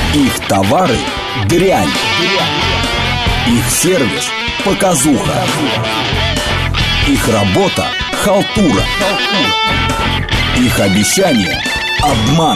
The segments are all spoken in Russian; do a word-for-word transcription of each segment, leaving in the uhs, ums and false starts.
Их товары – дрянь. Их сервис – показуха. Их работа – халтура. Их обещания – обман.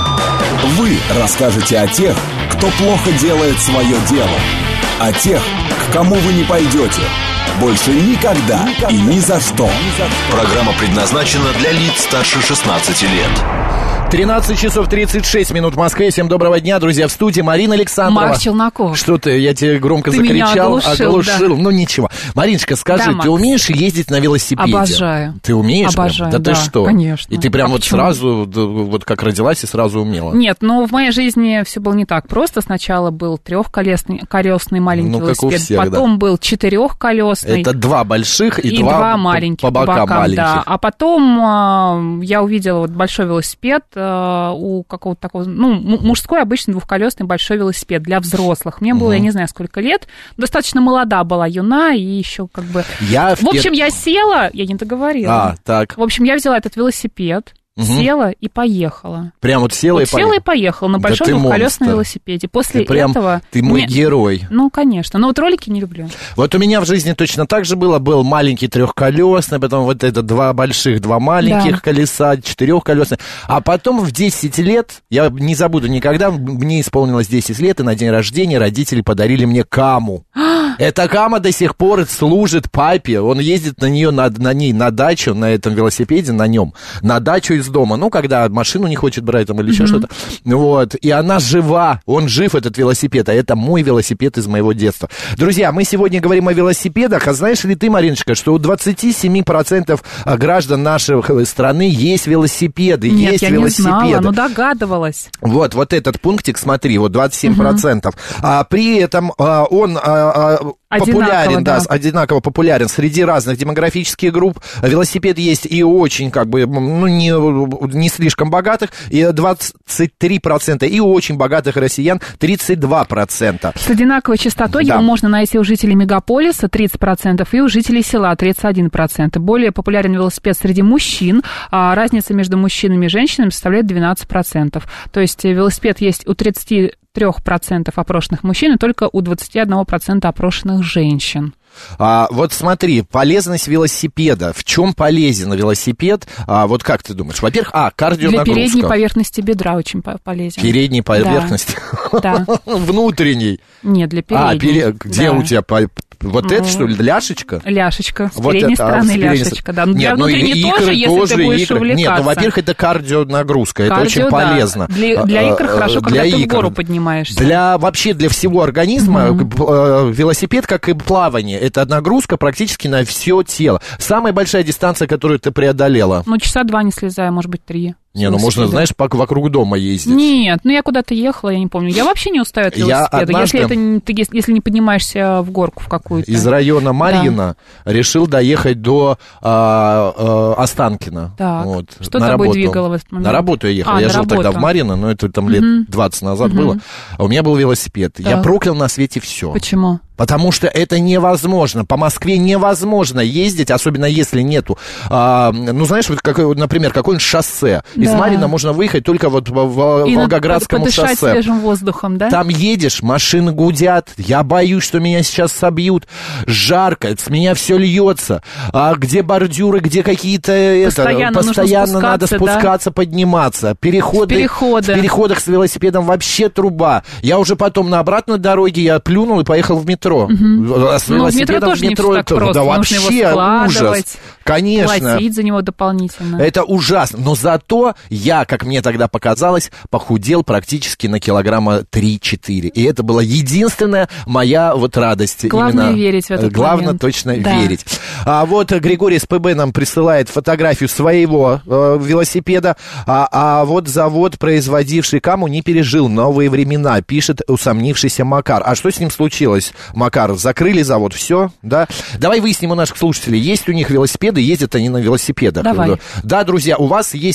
Вы расскажете о тех, кто плохо делает свое дело. О тех, к кому вы не пойдете. Больше никогда и ни за что. Программа предназначена для лиц старше шестнадцати лет. тринадцать часов тридцать шесть минут в Москве. Всем доброго дня, друзья. В студии Марина Александрова. Марк Челноков. Что ты, я тебе громко ты закричал, меня оглушил, оглушил. Да. Ну ничего. Мариночка, скажи, да, ты Макс. умеешь ездить на велосипеде? Обожаю. Ты умеешь? Обожаю, прям? Да, да, ты что? конечно. И ты прям а вот почему? сразу, вот как родилась и сразу умела? Нет, но в моей жизни все было не так просто. Сначала был трехколесный колесный маленький Ну, как у велосипед, всех, потом был четырехколесный. Это два больших и, и два, два маленьких по бокам, бокам, маленьких. Да. А потом э, я увидела вот большой велосипед э, у какого-то такого, ну, м- мужской обычный двухколесный большой велосипед для взрослых. Мне было, Угу. я не знаю, сколько лет, достаточно молода была, юна, и еще как бы... Я в В общем, пер- я села, я не договорила. А, так. В общем, я взяла этот велосипед, Угу. села и поехала. Прям вот села Вот и села поехала. и поехала на Да большом ты двухколесном монстр. велосипеде. После Ты прям, этого... ты мой мне- герой. Ну, конечно. Но вот ролики не люблю. Вот у меня в жизни точно так же было. Был маленький трехколесный, потом вот это два больших, два маленьких Да. колеса, четырехколесные. А потом в десять лет, я не забуду никогда, мне исполнилось десять лет, и на день рождения родители подарили мне Каму. Эта Кама до сих пор служит папе. Он ездит на нее, на, на ней на дачу, на этом велосипеде, на нем, на дачу из дома. Ну, когда машину не хочет брать там или еще mm-hmm. что-то. Вот. И она жива. Он жив, этот велосипед. А это мой велосипед из моего детства. Друзья, мы сегодня говорим о велосипедах. А знаешь ли ты, Мариночка, что у двадцать семь процентов граждан нашей страны есть велосипеды? Нет, есть я велосипеды. не знала, но догадывалась. Вот, вот этот пунктик, смотри, вот двадцать семь процентов. Uh-huh. А, при этом а, он а, а, популярен, да, да. одинаково популярен среди разных демографических групп. Велосипед есть и очень, как бы, ну, не, не слишком богатых, и двадцать три процента, и у очень богатых россиян тридцать два процента. С одинаковой частотой Да. его можно найти у жителей мегаполиса тридцать процентов и у жителей села тридцать один процент. Более популярен велосипед среди мужчин. А разница между мужчинами и женщинами составляет двенадцать процентов. То есть велосипед есть у тридцати трёх процентов опрошенных мужчин и только у двадцати одного процента опрошенных женщин. А, вот смотри, полезность велосипеда. В чем полезен велосипед? А, вот как ты думаешь? Во-первых, а, кардионагрузка. Для передней поверхности бедра очень полезен. Передней поверхности? Да. Внутренней? Нет, для передней. А, пере... где да. у тебя... Вот это, что ли, ляшечка? Ляшечка. С Вот передней это, стороны а, с передней... ляшечка, да. Ну, Нет, для ну, внутренней икры тоже, если тоже, ты будешь икры. увлекаться. Нет, ну, во-первых, это кардионагрузка, это Кардио, очень да. полезно. Для, для икр хорошо, для когда ты икр. в гору поднимаешься. Для, вообще для всего организма mm-hmm. велосипед, как и плавание, это нагрузка практически на все тело. Самая большая дистанция, которую ты преодолела? Ну, часа два не слезая, может быть, три. Не, ну можно, знаешь, по, вокруг дома ездить. Нет, ну я куда-то ехала, я не помню. Я вообще не устаю от велосипеда. однажды... Если, это не, ты, если не поднимаешься в горку в какую-то. Из района Марьино да. решил доехать до а, а, Останкино. Так, вот, что на тобой работу. двигало в этот момент? На работу я ехал. А, я жил работу. тогда в Марьино, но это там лет uh-huh. двадцать назад uh-huh. было. А у меня был велосипед. Так. Я проклял на свете все. Почему? Потому что это невозможно. По Москве невозможно ездить, особенно если нету, а, ну, знаешь, вот, как, например, какое-нибудь шоссе. Да. Из Марьино можно выехать только вот в, в и Волгоградском под, подышать шоссе. свежим воздухом, да? Там едешь, машины гудят, я боюсь, что меня сейчас собьют. Жарко, с меня все льется. А где бордюры, где какие-то... Постоянно, это, постоянно спускаться, надо спускаться, да? подниматься. Переходы, в, переходы. в переходах с велосипедом вообще труба. Я уже потом на обратной дороге я плюнул и поехал в метро. Угу. С ну, в метро тоже не все так просто. Да нужно вообще его ужас. Конечно. Платить за него дополнительно. Это ужасно. Но зато я, как мне тогда показалось, похудел практически на килограмма три-четыре. И это была единственная моя вот радость. Главное именно, верить в этот Главное момент. точно да. верить. А вот Григорий СПБ нам присылает фотографию своего э, велосипеда. А, а вот завод, производивший Каму, не пережил новые времена, пишет усомнившийся Макар. А что с ним случилось, Макар? Закрыли завод, все, да? Давай выясним у наших слушателей, есть у них велосипеды, ездят они на велосипедах. Давай. Да, друзья, у вас есть велосипед,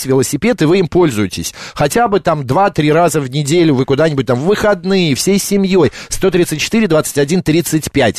велосипед, и вы им пользуетесь. Хотя бы там два-три раза в неделю вы куда-нибудь там в выходные, всей семьей. сто тридцать четыре двадцать один тридцать пять.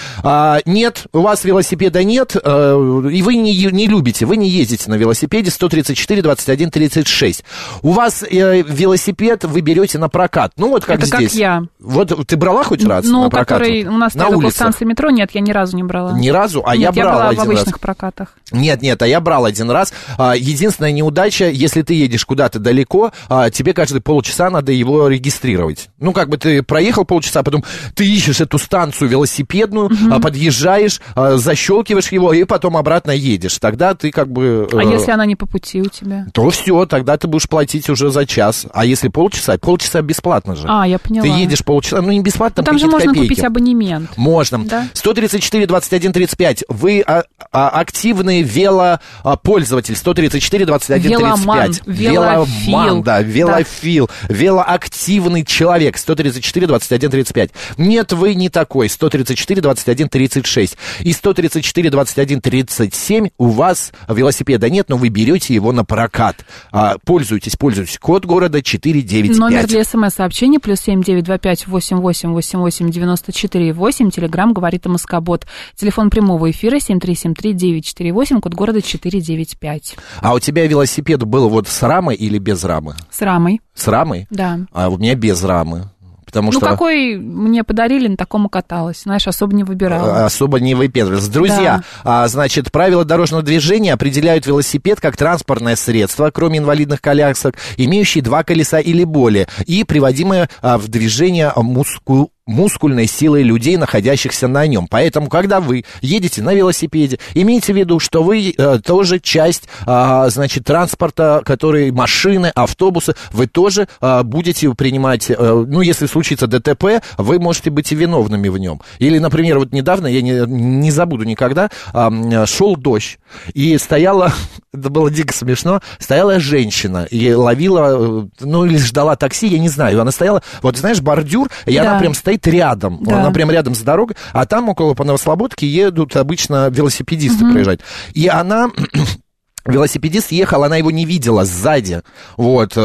А, нет, у вас велосипеда нет, а, и вы не, не любите, вы не ездите на велосипеде. сто тридцать четыре двадцать один тридцать шесть. У вас э, велосипед вы берете на прокат. Ну, вот как это здесь. Как я. Вот ты брала хоть раз ну, на прокат? Который вот? у нас на около станции метро, нет, я ни разу не брала. Ни разу? А нет, я брала я была один в обычных раз. прокатах. Нет, нет, а я брал один раз. Единственная неудача, если ты едешь куда-то далеко, тебе каждые полчаса надо его регистрировать. Ну, как бы ты проехал полчаса, потом ты ищешь эту станцию велосипедную, угу. подъезжаешь, защелкиваешь его и потом обратно едешь. Тогда ты как бы... А если она не по пути у тебя? То все, тогда ты будешь платить уже за час. А если полчаса? Полчаса бесплатно же. А, я поняла. Ты едешь полчаса, ну не бесплатно, там, там же можно копейки. Купить абонемент. Можно. Да? сто тридцать четыре двадцать один тридцать пять. Вы а, а, активный велопользователь. сто тридцать четыре двадцать один тридцать пять. Веломан. Веломан, да, велофил. Да. Велоактивный человек. сто тридцать четыре двадцать один тридцать пять. Нет, вы не такой. сто тридцать четыре двадцать один тридцать шесть. И сто тридцать четыре двадцать один тридцать семь. У вас велосипеда нет, но вы берете его на прокат. А, пользуйтесь, пользуйтесь. Код города четыре девять пять. Номер для смс-сообщений плюс семь девять два пять восемь восемь восемь восемь девяносто четыре восемь. Телеграм говорит МСК-бот. Телефон прямого эфира семь три семь три девять четыре восемь. Код города четыре девять пять. А у тебя велосипед был вот с рамой или без рамы? С рамой. С рамой? Да. А у меня без рамы. Потому ну, что... какой мне подарили, на таком и каталась. Знаешь, особо не выбирала. Особо не выпендривалась. Друзья, да. а, значит, правила дорожного движения определяют велосипед как транспортное средство, кроме инвалидных колясок, имеющие два колеса или более, и приводимое а, в движение мускул... мускульной силой людей, находящихся на нем. Поэтому, когда вы едете на велосипеде, имейте в виду, что вы э, тоже часть, э, значит, транспорта, который, машины, автобусы, вы тоже э, будете принимать, э, ну, если случится ДТП, вы можете быть и виновными в нем. Или, например, вот недавно, я не, не забуду никогда, э, шел дождь, и стояла, это было дико смешно, стояла женщина и ловила, ну, или ждала такси, я не знаю, она стояла, вот, знаешь, бордюр, и да. она прям стоит рядом, да. она прям рядом с дорогой, а там около по Новослободке едут обычно велосипедисты угу. проезжать. И она... Велосипедист ехал, она его не видела сзади, вот,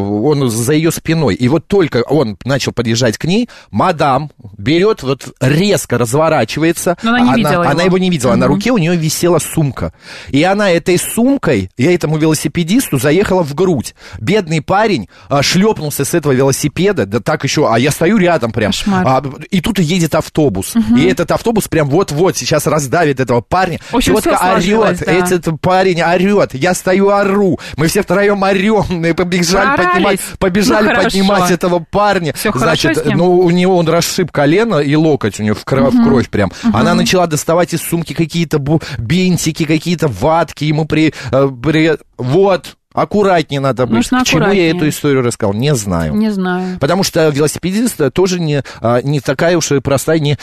он за ее спиной, и вот только он начал подъезжать к ней, мадам берет, вот резко разворачивается, но она, не она, видела она его. его не видела, угу. на руке у нее висела сумка, и она этой сумкой, и этому велосипедисту заехала в грудь. Бедный парень а, шлепнулся с этого велосипеда, да так еще, а я стою рядом прям, а, и тут едет автобус, угу. и этот автобус прям вот-вот сейчас раздавит этого парня, очень вот орет, да. этот парень орет. Я стою, ору. Мы все втроем орем. И побежали поднимать, побежали ну, поднимать этого парня. Все Значит, ну, у него он расшиб колено и локоть у него в кровь, угу. в кровь прям. Угу. Она начала доставать из сумки какие-то бинтики, какие-то ватки. Ему при... при... Вот... Аккуратнее надо быть. Нужно К чему я эту историю рассказал? Не знаю. Не знаю. Потому что велосипедист тоже не, не такая уж и простая, не,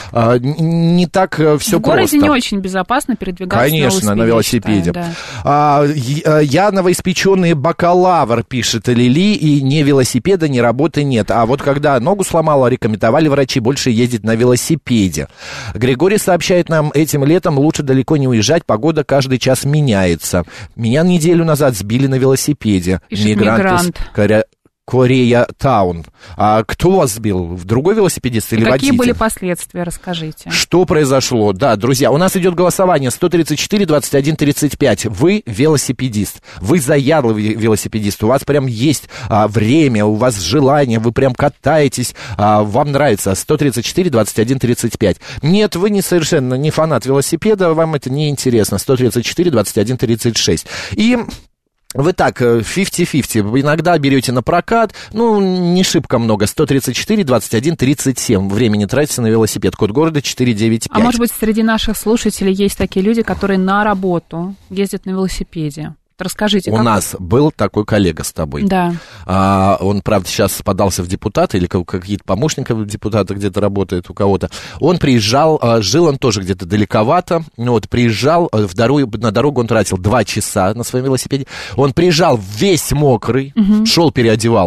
не так все просто. В городе не очень безопасно передвигаться. Конечно, на велосипеде. Считаю, да. а, я новоиспеченный бакалавр, пишет Лили, и ни велосипеда, ни работы нет. А вот когда ногу сломала, рекомендовали врачи больше ездить на велосипеде. Григорий сообщает нам, этим летом лучше далеко не уезжать, погода каждый час меняется. Меня неделю назад сбили на велосипеде. велосипеде. Мигрант из Коря... Корея Таун. А кто вас сбил? В другой велосипедист или Какие водитель? Какие были последствия? Расскажите. Что произошло? Да, друзья, у нас идет голосование сто тридцать четыре двадцать один тридцать пять. Вы велосипедист. Вы заядлый велосипедист. У вас прям есть а, время, у вас желание, вы прям катаетесь, а, вам нравится. сто тридцать четыре двадцать один тридцать пять. Нет, вы не совершенно не фанат велосипеда, вам это не интересно. сто тридцать четыре двадцать один тридцать шесть. И... Вы так, пятьдесят на пятьдесят, иногда берете на прокат, ну, не шибко много, сто тридцать четыре двадцать один тридцать семь, времени тратится на велосипед, код города четыре девять пять. А может быть, среди наших слушателей есть такие люди, которые на работу ездят на велосипеде? Расскажите. У как... нас был такой коллега с тобой. Да. А, он, правда, сейчас подался в депутаты, или какие-то помощники депутата где-то работает у кого-то. Он приезжал, жил он тоже где-то далековато, вот, приезжал, в дорогу, на дорогу он тратил два часа на своем велосипеде. Он приезжал весь мокрый, угу. шел, переодевался,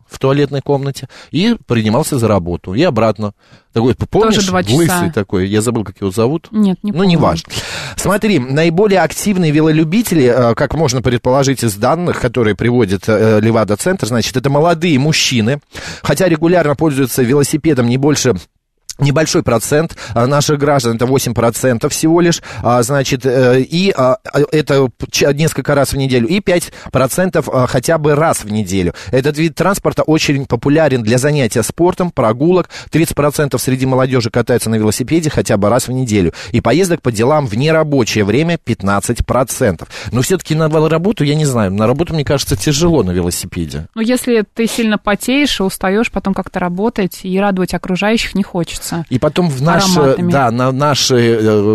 в туалетной комнате и принимался за работу. И обратно. Такой, помнишь, тоже два часа. Лысый такой, я забыл, как его зовут. Нет, не помню. Ну, неважно. Смотри, наиболее активные велолюбители, как можно предположить из данных, которые приводит Левада-центр, значит, это молодые мужчины, хотя регулярно пользуются велосипедом не больше... Небольшой процент наших граждан, это восемь процентов всего лишь, значит, и это несколько раз в неделю, и пять процентов хотя бы раз в неделю. Этот вид транспорта очень популярен для занятия спортом, прогулок. тридцать процентов среди молодежи катаются на велосипеде хотя бы раз в неделю. И поездок по делам в нерабочее время пятнадцать процентов. Но все-таки на работу, я не знаю, на работу, мне кажется, тяжело на велосипеде. Ну, если ты сильно потеешь и устаешь потом как-то работать и радовать окружающих не хочется. И потом в наши, да, на наши,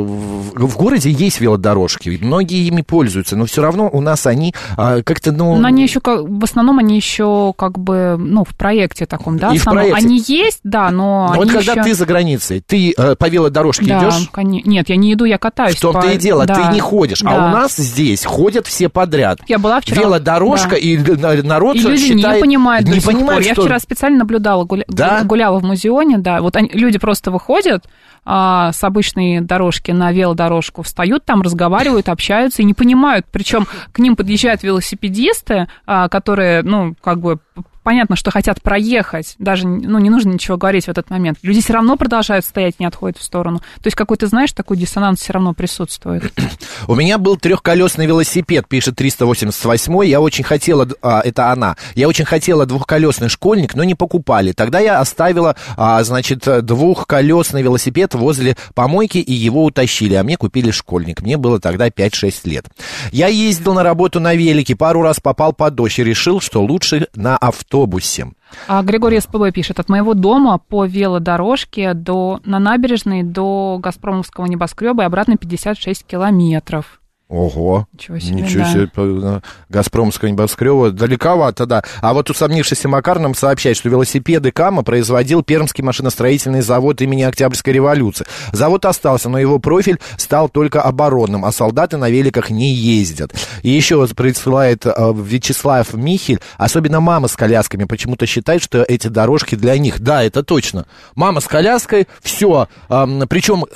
в, в городе есть велодорожки, многие ими пользуются, но все равно у нас они как-то, ну... Но они еще, в основном, они еще как бы, ну, в проекте таком, да? И в проекте. Они есть, да, но, но они вот когда еще... ты за границей, ты по велодорожке да, идешь? Конечно. Нет, я не иду, я катаюсь. В том-то по... и дело, да, ты не ходишь, да. А у нас здесь ходят все подряд. Я была вчера... Велодорожка, да. И народ и люди считает... не понимают не до сих понимают, пор. что... Я вчера специально наблюдала, гуля... да? гуляла в музеоне, да, вот они, люди просто выходят а, с обычной дорожки на велодорожку, встают там, разговаривают, общаются и не понимают, причем к ним подъезжают велосипедисты, а, которые, ну, как бы... Понятно, что хотят проехать, даже, ну, не нужно ничего говорить в этот момент. Люди все равно продолжают стоять, не отходят в сторону. То есть какой-то, знаешь, такой диссонанс все равно присутствует. У меня был трехколесный велосипед, пишет триста восемьдесят восемь. Я очень хотела, а, это она, я очень хотела двухколесный школьник, но не покупали. Тогда я оставила, а, значит, двухколесный велосипед возле помойки, и его утащили, а мне купили школьник. Мне было тогда пять-шесть лет. Я ездил на работу на велике, пару раз попал под дождь и решил, что лучше на авто. автобусе. А Григорий СПБ пишет: от моего дома по велодорожке до, на набережной до Газпромовского небоскреба и обратно пятьдесят шесть километров. Ого, ничего себе, ничего да. себе, Газпромского небоскреба, далековато, да. А вот усомнившийся Макар нам сообщает, что велосипеды КАМА производил Пермский машиностроительный завод имени Октябрьской революции. Завод остался, но его профиль стал только оборонным, а солдаты на великах не ездят. И еще вот присылает Вячеслав Михель, особенно мама с колясками почему-то считает, что эти дорожки для них. Да, это точно. Мама с коляской, все, причем...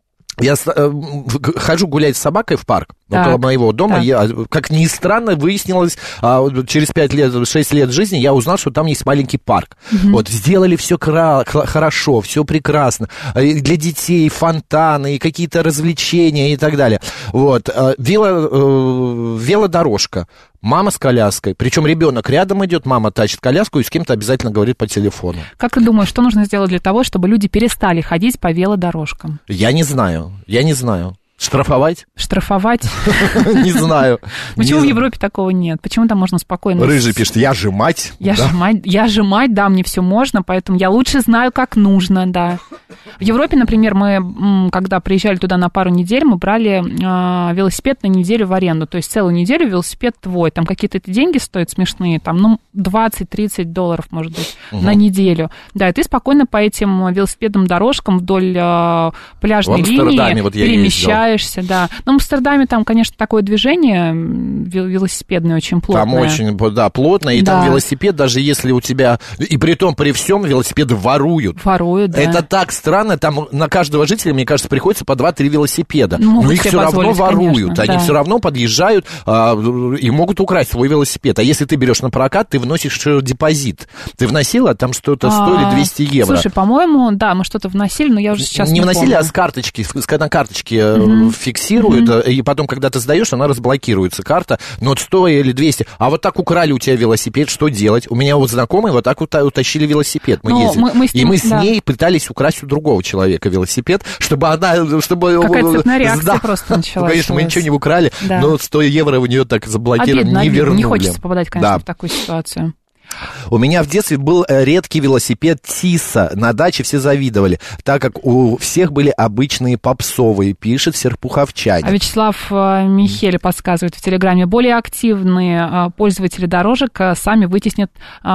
Я э, хожу гулять с собакой в парк, так. около моего дома. Так. Я, как ни странно, выяснилось, а, через пять лет, шесть лет жизни я узнал, что там есть маленький парк. Угу. Вот, сделали все кра- хорошо, все прекрасно. Для детей фонтаны, и какие-то развлечения и так далее. Вот, вело, э, велодорожка. Мама с коляской, причем ребенок рядом идет, мама тащит коляску и с кем-то обязательно говорит по телефону. Как ты думаешь, что нужно сделать для того, чтобы люди перестали ходить по велодорожкам? Я не знаю, я не знаю. Штрафовать? Штрафовать? Не знаю. Почему в Европе такого нет? Почему там можно спокойно... Рыжий пишет, я же мать. Я же мать, я же мать, да, мне все можно, поэтому я лучше знаю, как нужно, да. В Европе, например, мы, когда приезжали туда на пару недель, мы брали э, велосипед на неделю в аренду, то есть целую неделю велосипед твой, там какие-то деньги стоят смешные, там, ну, двадцать-тридцать долларов, может быть, угу. на неделю. Да, и ты спокойно по этим велосипедным дорожкам вдоль э, пляжной линии вот перемещаешься. Да. Но в Амстердаме там, конечно, такое движение велосипедное очень плотное. Там очень, да, плотно, и да. там велосипед, даже если у тебя... И при том, при всем, велосипеды воруют. Воруют, да. Это так странно, там на каждого жителя, мне кажется, приходится по два-три велосипеда. Могут Но их все равно воруют. Конечно, Они да. все равно подъезжают а, и могут украсть свой велосипед. А если ты берешь на прокат, ты вносишь депозит. Ты вносила, там что-то стоили двести евро. Слушай, по-моему, да, мы что-то вносили, но я уже сейчас не Не вносили, помню. а с карточки, на карточке... Mm-hmm. фиксирует, mm-hmm. и потом, когда ты сдаешь, она разблокируется, карта, но сто или двести. А вот так украли у тебя велосипед, что делать? У меня вот знакомые вот так вот утащили велосипед, мы но ездили. Мы, мы ним, и мы с да. ней пытались украсть у другого человека велосипед, чтобы она... Чтобы... Какая-то цепная реакция да. просто началась. Конечно, мы ничего не украли, да. но сто евро у нее так заблокировали, обидно, не обидно. вернули. Не хочется попадать, конечно, да. в такую ситуацию. У меня в детстве был редкий велосипед Тиса. На даче все завидовали, так как у всех были обычные попсовые, пишет серпуховчанин. А Вячеслав Михель подсказывает в Телеграме, более активные пользователи дорожек сами вытеснят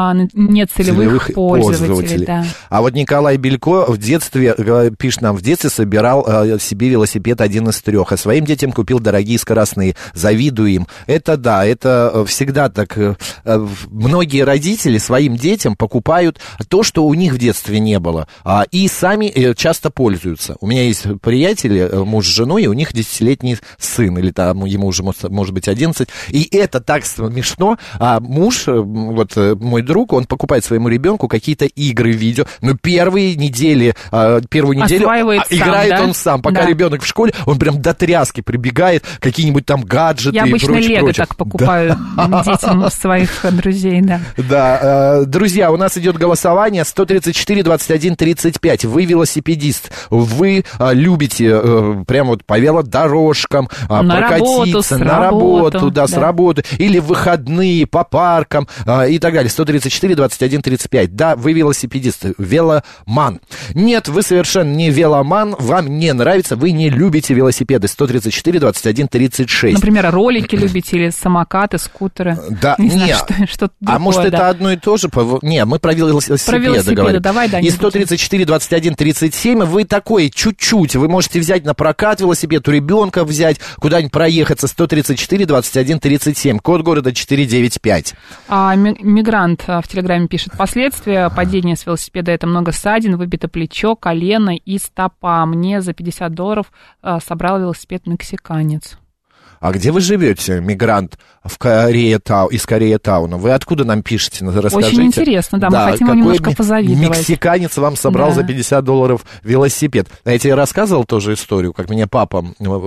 нецелевых пользователей. пользователей. Да. А вот Николай Белько в детстве, пишет нам, в детстве собирал себе велосипед один из трех, а своим детям купил дорогие скоростные. Завидую им. Это да, это всегда так. Многие родители родители своим детям покупают то, что у них в детстве не было, а, и сами э, часто пользуются. У меня есть приятели, муж с женой, и у них десятилетний сын, или там ему уже, может быть, одиннадцать, и это так смешно. А муж, вот мой друг, он покупает своему ребенку какие-то игры, видео, но первые недели, первую неделю играет сам, да? он сам, пока да. ребенок в школе, он прям до тряски прибегает, какие-нибудь там гаджеты Я и прочее. Я обычно лего прочее. так покупаю да. детям своих друзей, да. Да, друзья, у нас идет голосование сто тридцать четыре двадцать один тридцать пять. Вы велосипедист, вы любите прямо вот по велодорожкам на прокатиться, работу, на работу, работу, да, да, с работы, или в выходные по паркам и так далее. сто тридцать четыре двадцать один тридцать пять. Да, вы велосипедист, веломан. Нет, вы совершенно не веломан, вам не нравится, вы не любите велосипеды. сто тридцать четыре двадцать один тридцать шесть. Например, ролики любите или самокаты, скутеры. Да, не нет. Знаю, что, что а другое, может, да. это одно и то же? Не, мы про велосипеды, про велосипеды говорим. Давай, да, и сто тридцать четыре двадцать один тридцать семь, вы такой чуть-чуть, вы можете взять на прокат велосипед, у ребенка взять, куда-нибудь проехаться. Сто тридцать четыре двадцать один тридцать семь, код города четыреста девяносто пять. А, мигрант в Телеграме пишет: последствия падения с велосипеда — это много ссадин, выбито плечо, колено и стопа. Мне за пятьдесят долларов а, собрал велосипед мексиканец. А где вы живете, мигрант в Кореятау, из Кореятауна? Вы откуда нам пишете? Расскажите. Очень интересно, да, да, мы хотим вам немножко ми- позавидовать. Мексиканец вам собрал да. за пятьдесят долларов велосипед. Я тебе рассказывал тоже историю, как меня папа...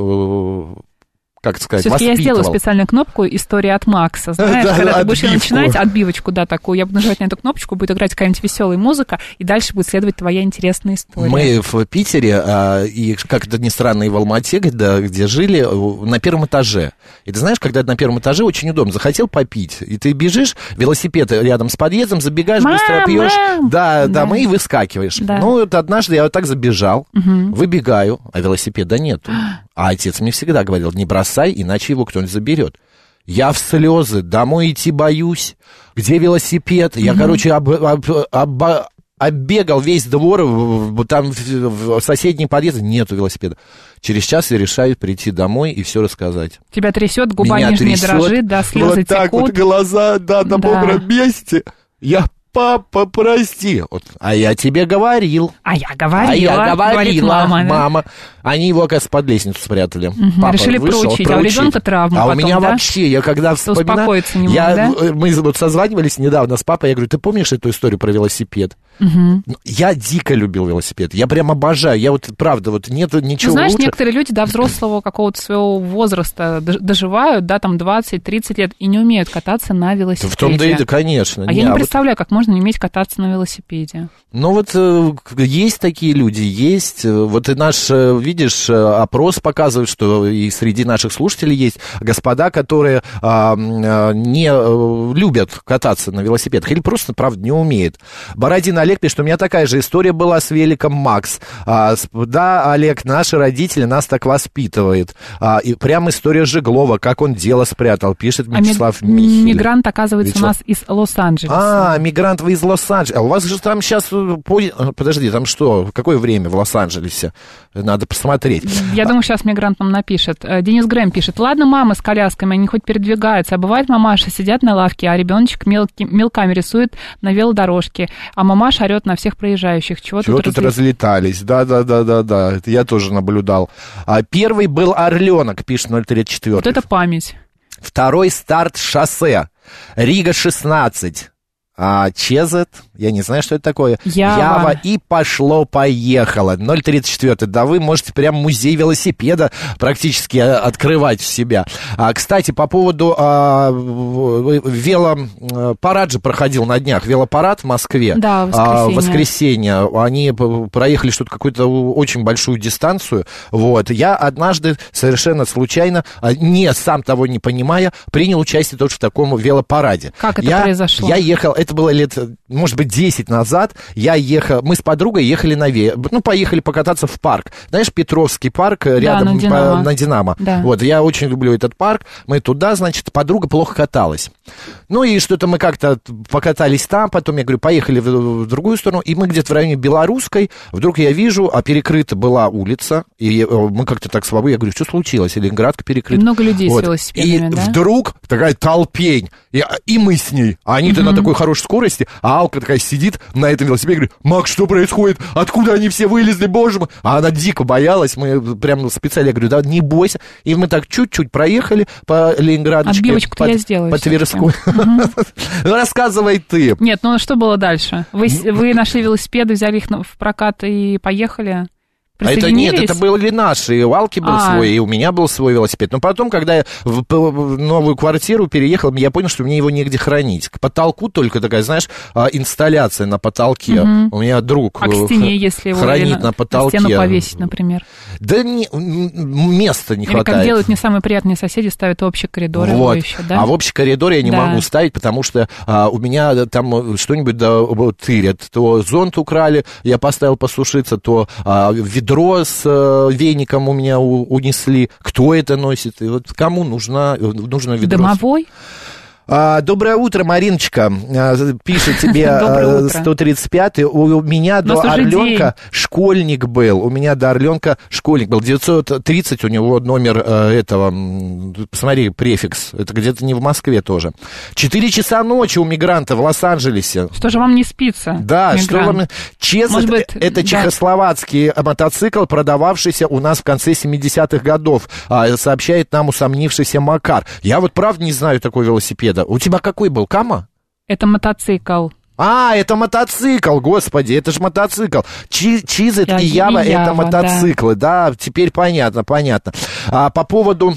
как сказать, все-таки я сделаю специальную кнопку «История от Макса». Знаешь, да, когда ты будешь начинать отбивочку, да, такую, я буду нажимать на эту кнопочку, будет играть какая-нибудь веселая музыка, и дальше будет следовать твоя интересная история. Мы в Питере, а, и, как это ни странно, и в Алма-Ате, где, где жили, на первом этаже. И ты знаешь, когда на первом этаже очень удобно. Захотел попить, и ты бежишь, велосипед рядом с подъездом, забегаешь, мам, быстро пьешь. Да, да, да, мы и выскакиваешь. Да. Ну, вот однажды я вот так забежал, угу. выбегаю, а велосипеда нету. А отец мне всегда говорил: не бросай, иначе его кто-нибудь заберет. Я в слезы, домой идти боюсь. Где велосипед? Я, mm-hmm. короче, об, об, об, оббегал весь двор, там в соседний подъезд, нету велосипеда. Через час я решаю прийти домой и все рассказать. Тебя трясет, губа Меня нижняя трясет, дрожит, да, слезы вот текут. так вот глаза, да, на да. мокром месте. Я... Папа, прости. Вот, а я тебе говорил. А я говорила. А я говорила, мама. Да? мама. Они его, оказывается, под лестницу спрятали. Угу. Папа Решили вышел, проучить, проучить, а у ребенка травма А потом, у меня да? вообще, я когда вспоминаю... Успокоиться не я, мог, да? Мы вот созванивались недавно с папой, я говорю: ты помнишь эту историю про велосипед? Угу. Я дико любил велосипед, я прям обожаю, я вот, правда, вот нет ничего ну, знаешь, лучше. некоторые люди до взрослого какого-то своего возраста доживают, да, там двадцать-тридцать лет, и не умеют кататься на велосипеде. В том-то и да, конечно. А не, я не а представляю, вот... как можно не уметь кататься на велосипеде. Ну вот есть такие люди, есть. Вот и наш, видишь, опрос показывает, что и среди наших слушателей есть господа, которые а, не любят кататься на велосипедах или просто, правда, не умеют. Бородин Олег пишет: у меня такая же история была с великом Макс. А, да, Олег, наши родители нас так воспитывают. А, и прям история Жеглова, как он дело спрятал, пишет Мячеслав а ми- Мигрант, оказывается, Вячеслав. У нас из Лос-Анджелеса. А, мигрант вы из Лос-Анджелеса. А у вас же там сейчас... Подожди, там что? Какое время в Лос-Анджелесе? Надо посмотреть. Я а... думаю, сейчас мигрант нам напишет. Денис Грэм пишет: ладно, мамы с колясками, они хоть передвигаются, а бывает, мамаша сидят на лавке, а ребеночек мелки, мелками рисует на велодорожке, а мамаша орет на всех проезжающих. Чего, Чего тут, тут разли... разлетались? Да-да-да-да-да, это я тоже наблюдал. А первый был Орленок, пишет ноль тридцать четыре. Вот это память. Второй старт шоссе. Рига шестнадцать. А, Чезет, я не знаю, что это такое. Ява. Ява. И пошло-поехало. ноль тридцать четыре. Да вы можете прям музей велосипеда практически открывать в себя. А, кстати, по поводу а, велопарад же проходил на днях. Велопарад в Москве. Да, в воскресенье. А, в воскресенье. Они проехали что-то, какую-то очень большую дистанцию. Вот. Я однажды совершенно случайно, не сам того не понимая, принял участие тоже в таком велопараде. Как это я, произошло? Я ехал... Это было лет, может быть, десять назад. Я ехал, мы с подругой ехали на ве... Ну, поехали покататься в парк. Знаешь, Петровский парк рядом, да, на Динамо. По, на Динамо. Да. Вот, я очень люблю этот парк. Мы туда, значит, подруга плохо каталась. Ну, и что-то мы как-то покатались там, потом я говорю, поехали в, в другую сторону, и мы где-то в районе Белорусской, вдруг я вижу, а перекрыта была улица, и мы как-то так свободно, я говорю, что случилось? Ленинградка перекрыта. И много людей вот. с велосипедами, и да? вдруг такая толпень, и, и мы с ней, а они-то mm-hmm. на такой хорошей наберешь скорости, а Алка такая сидит на этом велосипеде и говорит: Макс, что происходит? Откуда они все вылезли, боже мой? А она дико боялась, мы прям специально, я говорю, да не бойся. И мы так чуть-чуть проехали по Ленинградочке. Отбивочку-то под, я сделаю. По Тверской. Рассказывай ты. Нет, ну что было дальше? Вы, вы нашли велосипеды, взяли их в прокат и поехали? А это нет, это были наши. И у Алки был а. свой, и у меня был свой велосипед. Но потом, когда я в, в новую квартиру переехал, я понял, что мне его негде хранить. К потолку только такая, знаешь, инсталляция на потолке. Угу. У меня друг а к стене, если его хранит на потолке. На стену повесить, например. Да не, места не Или хватает. Как делают не самые приятные соседи, ставят общий коридор. Вот. Еще, да? А в общий коридор я не да. могу ставить, потому что а, у меня там что-нибудь да, тырят. То зонт украли, я поставил посушиться, то а, ведро с веником у меня у, унесли. Кто это носит? И вот кому нужна, нужно ведро? Домовой? А, доброе утро, Мариночка. А, пишет тебе сто тридцать пятый. У меня до Орленка школьник был. У меня до Орленка школьник был. девятьсот тридцать у него номер э, этого. Посмотри, префикс. Это где-то не в Москве тоже. Четыре часа ночи у мигранта в Лос-Анджелесе. Что же вам не спится? Да, мигрант? Что вам... Честно, быть, это да. чехословацкий мотоцикл, продававшийся у нас в конце семидесятых годов. Сообщает нам усомнившийся Макар. Я вот правда не знаю такой велосипед. У тебя какой был, Кама? Это мотоцикл. А, это мотоцикл, господи, это же мотоцикл. Чи, Чизет и Ява, и Ява это мотоциклы, да. да, теперь понятно, понятно. А, по поводу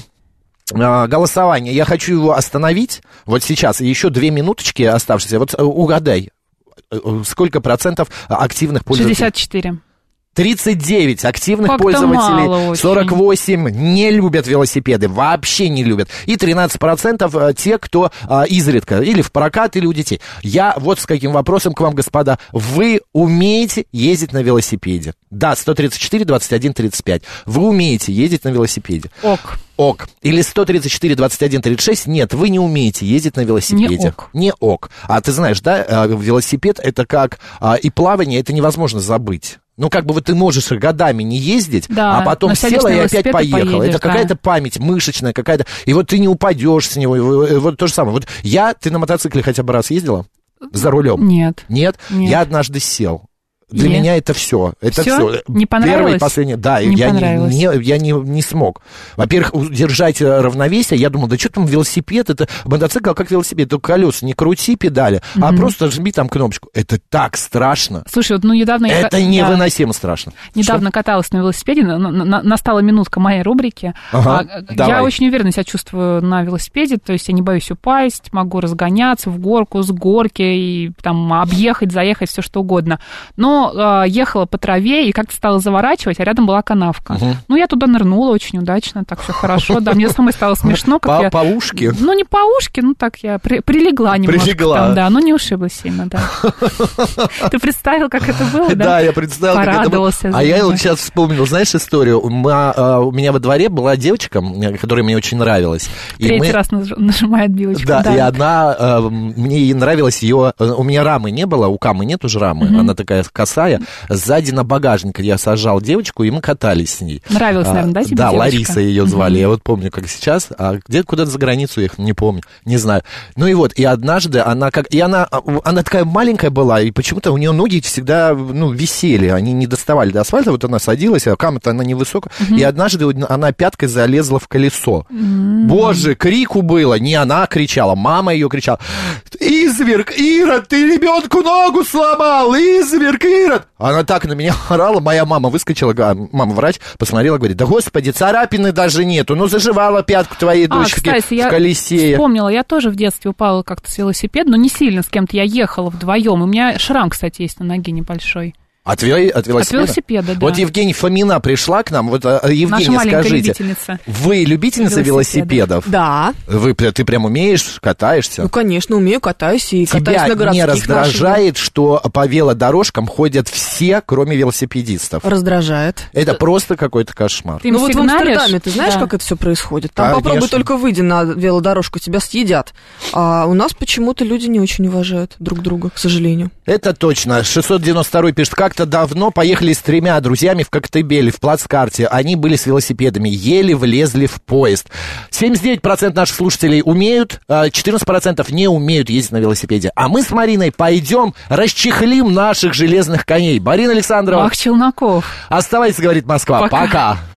а, голосования, я хочу его остановить вот сейчас, еще две минуточки оставшиеся. Вот угадай, сколько процентов активных пользователей? шестьдесят четыре. тридцать девять активных Как-то пользователей, сорок восемь не любят велосипеды, вообще не любят. И тринадцать процентов те, кто а, изредка, или в прокат, или у детей. Я вот с каким вопросом к вам, господа. Вы умеете ездить на велосипеде? Да, сто тридцать четыре, двадцать один, тридцать пять. Вы умеете ездить на велосипеде? Ок. Ок. Или сто тридцать четыре, двадцать один, тридцать шесть. Нет, вы не умеете ездить на велосипеде. Не ок. Не ок. А ты знаешь, да, велосипед это как и плавание, это невозможно забыть. Ну, как бы вот ты можешь годами не ездить, да, а потом села и опять поехала. Это какая-то да. память мышечная какая-то. И вот ты не упадешь с него. Вот то же самое. Вот я, ты на мотоцикле хотя бы раз ездила? За рулем? Нет. Нет? Нет. Я однажды сел. Для Нет. меня это все. Это все. все. Не понравилось? Первый и последний. Да, не я, не, не, я не, не смог. Во-первых, удержать равновесие. Я думал, да что там велосипед? Это мотоцикл как велосипед. Только колеса не крути педали, mm-hmm. а просто жми там кнопочку. Это так страшно. Слушай, вот ну недавно... Это я... невыносимо да. страшно. Недавно что? Каталась на велосипеде. На, на, настала минутка моей рубрики. Ага, а, я очень уверенно себя чувствую на велосипеде. То есть я не боюсь упасть, могу разгоняться в горку, с горки, и там объехать, заехать, все что угодно. Но а, ехала по траве и как-то стала заворачивать, а рядом была канавка. Угу. Ну, я туда нырнула очень удачно, так все хорошо. Да, мне самой стало смешно. Как по, я... по ушке? Ну, не по ушке, ну, так я при, прилегла немножко. Прилегла. Там, да, но не ушиблась сильно, да. Ты представил, как это было, да? Да, я представил, как это было. А я вот сейчас вспомнил, знаешь, историю. У меня во дворе была девочка, которая мне очень нравилась. Третий раз нажимает билочку. Да, и одна, мне нравилась ее... У меня рамы не было, у Камы нет уже рамы, она такая косая. Сзади на багажник я сажал девочку, и мы катались с ней. Нравилась, а, наверное, да, тебе Да, девочка? Лариса ее звали, uh-huh. я вот помню, как сейчас. А где куда-то за границу ехал, не помню, не знаю. Ну и вот, и однажды она как... И она, она такая маленькая была, и почему-то у нее ноги всегда, ну, висели, они не доставали до асфальта, вот она садилась, а кама-то она невысокая, uh-huh. и однажды она пяткой залезла в колесо. Uh-huh. Боже, крику было, не она кричала, мама ее кричала. Изверг, Ирод, ты ребенку ногу сломал, изверг, Ирод. Она так на меня орала, моя мама выскочила, мама врач, посмотрела, говорит, да господи, царапины даже нету, ну заживала пятку твоей дочки а, кстати, в колесе. Я вспомнила, я тоже в детстве упала как-то с велосипеда, но не сильно, с кем-то я ехала вдвоем, у меня шрам, кстати, есть на ноге небольшой. От, от велосипеда? От велосипеда, да. Вот Евгения Фомина пришла к нам. Вот, Евгения, скажите, вы любительница велосипедов? Да. Вы, ты прям умеешь, катаешься? Ну, конечно, умею, катаюсь и Тебя катаюсь на городских. Тебя не раздражает, наших... что по велодорожкам ходят все, кроме велосипедистов? Раздражает. Это просто какой-то кошмар. Ты ну вот в Амстердаме, ты знаешь, да. как это все происходит? Там Конечно. Попробуй только выйди на велодорожку, тебя съедят. А у нас почему-то люди не очень уважают друг друга, к сожалению. Это точно. шестьсот девяносто второй пишет, как как-то давно поехали с тремя друзьями в Коктебеле, в плацкарте. Они были с велосипедами, еле влезли в поезд. семьдесят девять процентов наших слушателей умеют, четырнадцать процентов не умеют ездить на велосипеде. А мы с Мариной пойдем расчехлим наших железных коней. Марина Александрова. Ах, Челноков. Оставайтесь, говорит Москва. Пока. Пока.